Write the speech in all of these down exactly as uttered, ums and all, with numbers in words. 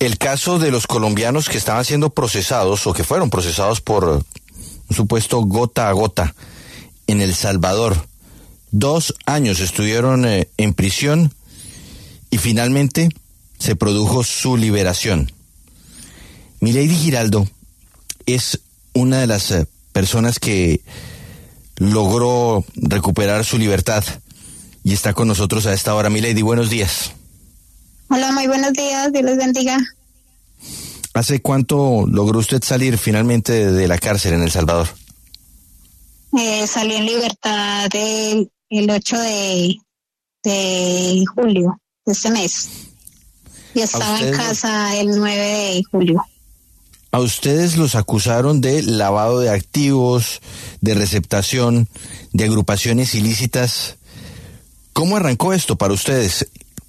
el caso de los colombianos que estaban siendo procesados o que fueron procesados por un supuesto gota a gota en El Salvador. Dos años estuvieron eh, en prisión y finalmente se produjo su liberación. Milady Giraldo es una de las eh, personas que logró recuperar su libertad y está con nosotros a esta hora. Milady, buenos días. Hola, muy buenos días, Dios les bendiga. ¿Hace cuánto logró usted salir finalmente de, de la cárcel en El Salvador? Eh, salí en libertad el, el ocho de, de julio de este mes y estaba en casa el nueve de julio. A ustedes los acusaron de lavado de activos, de receptación, de agrupaciones ilícitas. ¿Cómo arrancó esto para ustedes?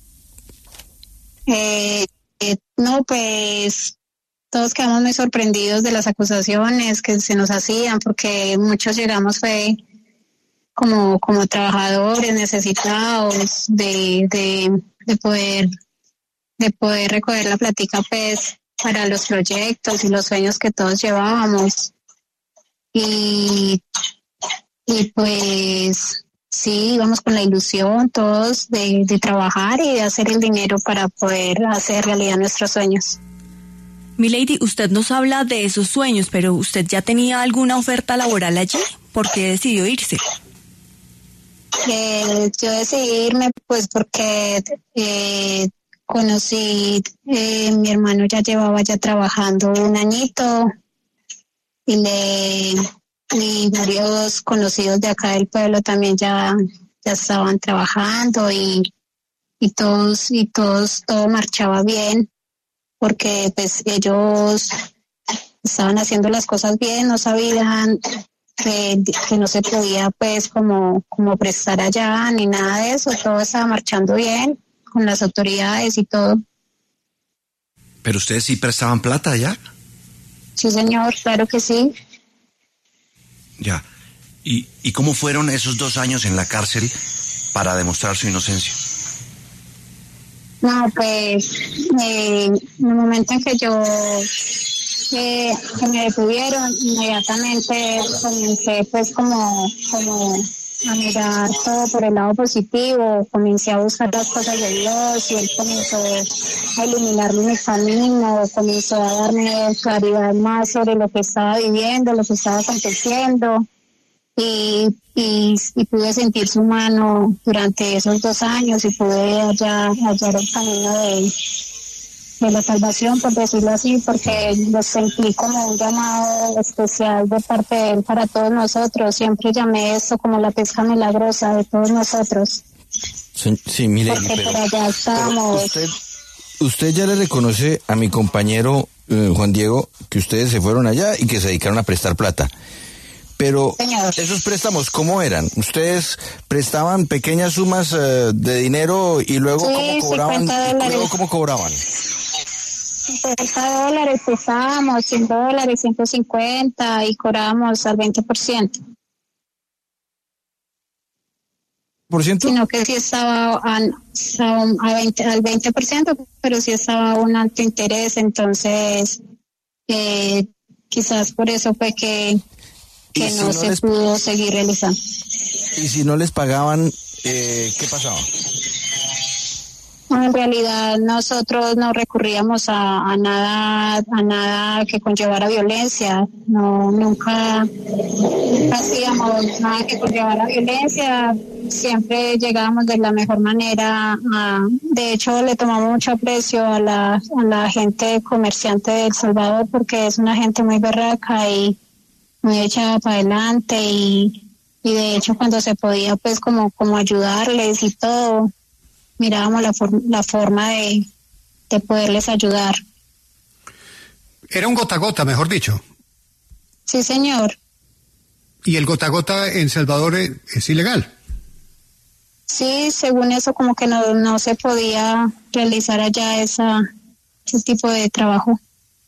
Eh, eh, no, pues todos quedamos muy sorprendidos de las acusaciones que se nos hacían, porque muchos llegamos fue como como trabajadores necesitados de de, de poder de poder recoger la plática, pues, para los proyectos y los sueños que todos llevábamos. Y y pues sí, íbamos con la ilusión todos de, de trabajar y de hacer el dinero para poder hacer realidad nuestros sueños. Milady, usted nos habla de esos sueños, pero ¿usted ya tenía alguna oferta laboral allí? ¿Por qué decidió irse? Eh, yo decidí irme pues porque eh, conocí, eh, mi hermano ya llevaba ya trabajando un añito y le... y varios conocidos de acá del pueblo también ya, ya estaban trabajando y, y todos, y todos, todo marchaba bien, porque pues ellos estaban haciendo las cosas bien, no sabían que, que no se podía pues como, como prestar allá ni nada de eso, todo estaba marchando bien con las autoridades y todo. ¿Pero ustedes sí prestaban plata allá? Sí, señor, claro que sí. Ya. ¿Y, ¿Y cómo fueron esos dos años en la cárcel para demostrar su inocencia? No, pues, eh, en el momento en que yo, eh, que me detuvieron, inmediatamente comencé pues como, como a mirar todo por el lado positivo, comencé a buscar las cosas de Dios y Él comenzó a iluminarme mi camino, comenzó a darme claridad más sobre lo que estaba viviendo, lo que estaba aconteciendo y, y, y pude sentir su mano durante esos dos años y pude hallar, hallar el camino de, de la salvación, por decirlo así, porque lo sentí como un llamado especial de parte de Él para todos nosotros. Siempre llamé esto como la pesca milagrosa de todos nosotros. Sí, sí, Milady, porque pero, por allá estábamos. Usted, usted ya le reconoce a mi compañero eh, Juan Diego que ustedes se fueron allá y que se dedicaron a prestar plata. Pero Señor, esos préstamos, ¿cómo eran? ¿Ustedes prestaban pequeñas sumas uh, de dinero y luego sí, cómo cobraban? cincuenta ¿Y luego cómo cobraban? cincuenta dólares pesábamos, cien dólares, ciento cincuenta y cobrábamos al veinte por ciento. ¿Por ciento? Sino que sí estaba a, a veinte, al veinte por ciento, pero sí estaba a un alto interés, entonces eh, quizás por eso fue que, que no, no se les... pudo seguir realizando. ¿Y si no les pagaban, eh, qué pasaba? En realidad nosotros no recurríamos a, a nada a nada que conllevara violencia, no nunca hacíamos nada que conllevara violencia, siempre llegábamos de la mejor manera. A, de hecho le tomamos mucho aprecio a la, a la gente comerciante de El Salvador porque es una gente muy berraca y muy echada para adelante y, y de hecho cuando se podía pues como, como ayudarles y todo, mirábamos la, for- la forma de, de poderles ayudar. Era un gota a gota, mejor dicho. Sí, señor. ¿Y el gota a gota en Salvador es, es ilegal? Sí, según eso como que no, no se podía realizar allá esa, ese tipo de trabajo.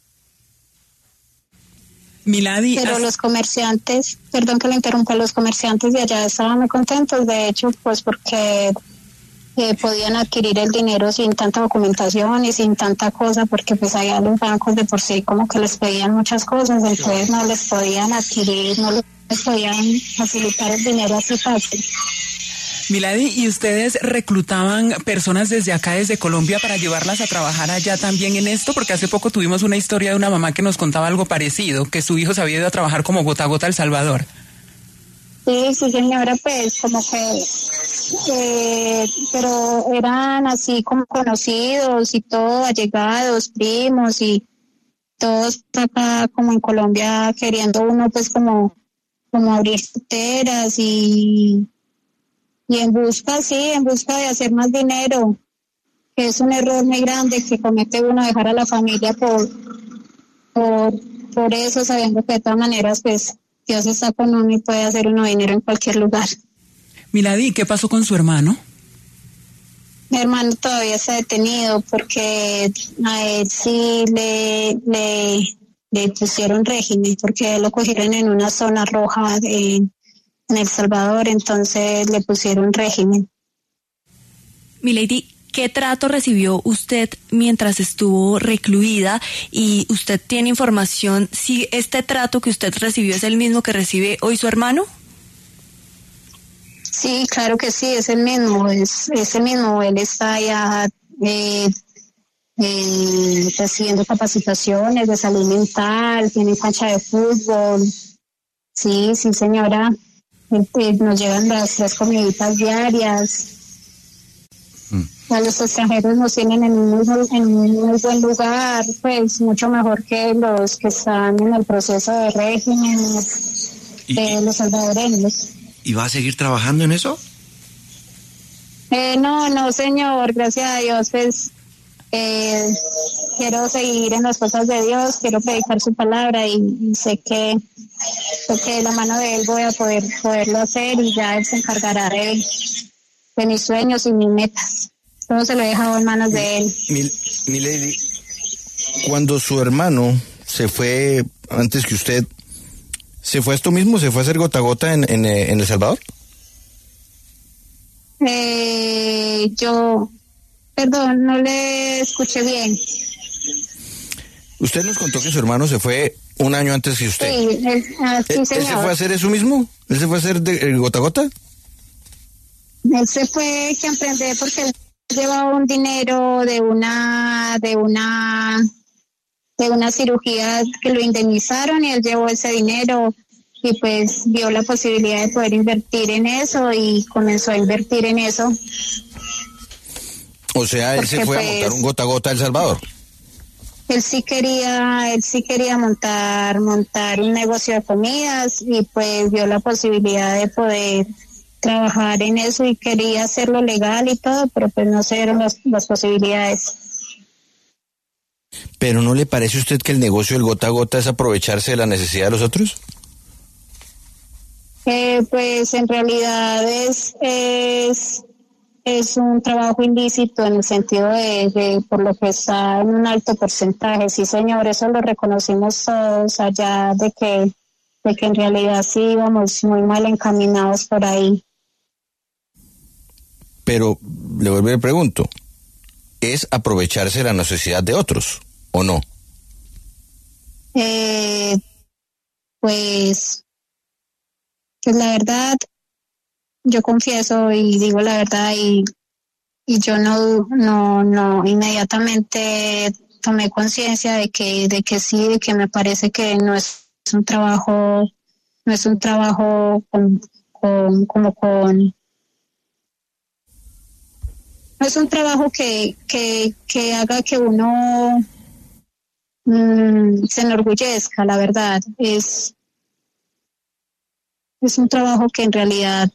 Milady, Pero as... los comerciantes, perdón que lo interrumpa, los comerciantes de allá estaban muy contentos, de hecho, pues porque eh, podían adquirir el dinero sin tanta documentación y sin tanta cosa, porque pues allá los bancos de por sí como que les pedían muchas cosas, entonces no les podían adquirir, no les podían facilitar el dinero así fácil. Milady, ¿y ustedes reclutaban personas desde acá, desde Colombia, para llevarlas a trabajar allá también en esto? Porque hace poco tuvimos una historia de una mamá que nos contaba algo parecido, que su hijo se había ido a trabajar como gota a gota a El Salvador. Sí, sí señora, pues como que, eh, pero eran así como conocidos y todo, allegados, primos y todos acá como en Colombia queriendo uno pues como, como abrir fronteras y... Y en busca, sí, en busca de hacer más dinero, que es un error muy grande que comete uno, dejar a la familia por, por, por eso, sabiendo que de todas maneras, pues, Dios está con uno y puede hacer uno dinero en cualquier lugar. Milady, ¿qué pasó con su hermano? Mi hermano todavía está detenido porque a él sí le, le, le pusieron régimen, porque lo cogieron en una zona roja de... en El Salvador, entonces le pusieron régimen. Milady, ¿qué trato recibió usted mientras estuvo recluida? Y usted tiene información si este trato que usted recibió es el mismo que recibe hoy su hermano. Sí, claro que sí, es el mismo, es, es el mismo. Él está ya eh, eh, recibiendo capacitaciones de salud mental, tiene cancha de fútbol. Sí, sí, señora. Nos llevan las, las comiditas diarias. Mm. A los extranjeros nos tienen en un, muy, en un muy buen lugar, pues mucho mejor que los que están en el proceso de régimen de los salvadoreños. ¿Y va a seguir trabajando en eso? Eh, no, no, señor, gracias a Dios, pues eh, quiero seguir en las cosas de Dios, quiero predicar su palabra y, y sé que porque de la mano de él voy a poder poderlo hacer y ya él se encargará de, de mis sueños y mis metas. Todo se lo he dejado en manos de él. Milady, cuando su hermano se fue antes que usted, ¿se fue a esto mismo? ¿Se fue a hacer gota a gota en, en, en El Salvador? Eh, yo, perdón, no le escuché bien. Usted nos contó que su hermano se fue un año antes que usted. Sí, él, ah, sí, ¿Él, señor. ¿Él se fue a hacer eso mismo? ¿Él se fue a hacer de, el gota a gota? Él se fue que emprender porque él llevaba un dinero de una, de una, de una cirugía que lo indemnizaron y él llevó ese dinero y pues vio la posibilidad de poder invertir en eso y comenzó a invertir en eso. O sea, él porque, se fue pues, a montar un gota a gota a El Salvador. Él sí quería, él sí quería montar, montar un negocio de comidas y pues vio la posibilidad de poder trabajar en eso y quería hacerlo legal y todo, pero pues no se dieron las, las posibilidades. ¿Pero no le parece a usted que el negocio del gota a gota es aprovecharse de la necesidad de los otros? Eh, pues en realidad es, es es un trabajo ilícito en el sentido de, de por lo que está en un alto porcentaje. Sí, señor, eso lo reconocimos todos allá, de que, de que en realidad sí íbamos muy mal encaminados por ahí. Pero le vuelvo y le pregunto, ¿es aprovecharse de la necesidad de otros o no? Eh, pues, pues la verdad, yo confieso y digo la verdad y, y yo no, no, no, inmediatamente tomé conciencia de que, de que sí, de que me parece que no es un trabajo, no es un trabajo con, con, como con, no es un trabajo que, que, que haga que uno mmm, se enorgullezca, la verdad. Es, es un trabajo que en realidad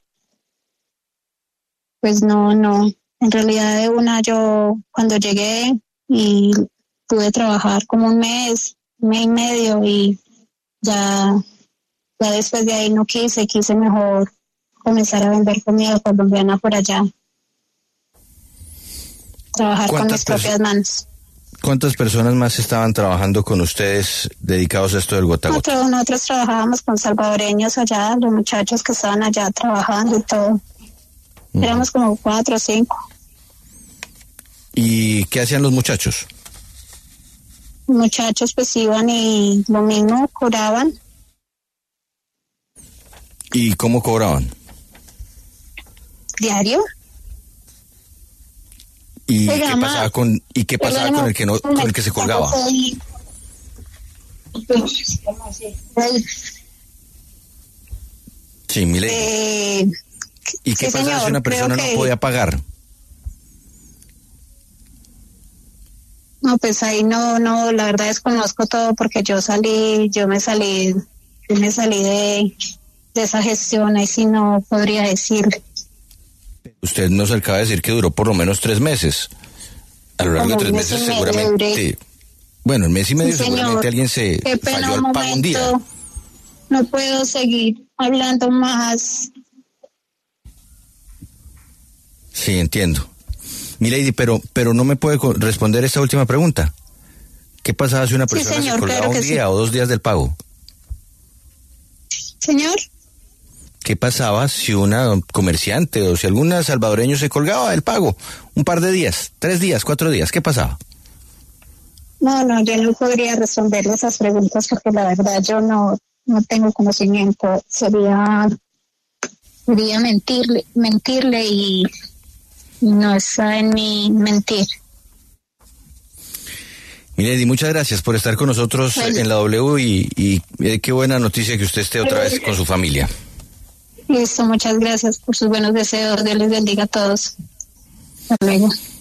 pues no, no, en realidad de una yo cuando llegué y pude trabajar como un mes, un mes y medio y ya, ya después de ahí no quise, quise mejor comenzar a vender comida colombiana por allá, trabajar con mis propias manos. ¿Cuántas personas más estaban trabajando con ustedes dedicados a esto del gota a gota? Nosotros, nosotros trabajábamos con salvadoreños allá, los muchachos que estaban allá trabajando y todo. Éramos como cuatro o cinco. ¿Y qué hacían los muchachos? Muchachos pues iban y lo mismo cobraban. ¿Y cómo cobraban? Diario. ¿Y Se qué llama- pasaba con y qué pasaba con el que no con el que se colgaba? Sí, Milady. Eh, ¿Y qué sí, pasaba si señor, una persona creo no que- podía pagar? No, pues ahí no, no, la verdad desconozco todo porque yo salí, yo me salí, yo me salí de, de esa gestión, ahí sí no podría decir. Usted nos acaba de decir que duró por lo menos tres meses. A lo largo de Como tres un mes meses y medio seguramente... duré. Bueno, el mes y medio Sí, señor. seguramente alguien se Qué pena, falló un al pago un día. momento, no puedo seguir hablando más. Sí, entiendo. Milady, pero, pero no me puede co- responder esta última pregunta. ¿Qué pasaba si una Sí, persona señor, se colgaba claro un que día sí. o dos días del pago? Señor, ¿Qué pasaba si una comerciante o si algún salvadoreño se colgaba del pago un par de días, tres días, cuatro días? ¿Qué pasaba? no, no, yo no podría responderle esas preguntas porque la verdad yo no, no tengo conocimiento. Sería, sería mentirle, mentirle y no está en mi mentir. Milady, muchas gracias por estar con nosotros Bueno. en la W y, y eh, qué buena noticia que usted esté otra vez con su familia. Listo, muchas gracias por sus buenos deseos. Dios les bendiga a todos. Hasta luego.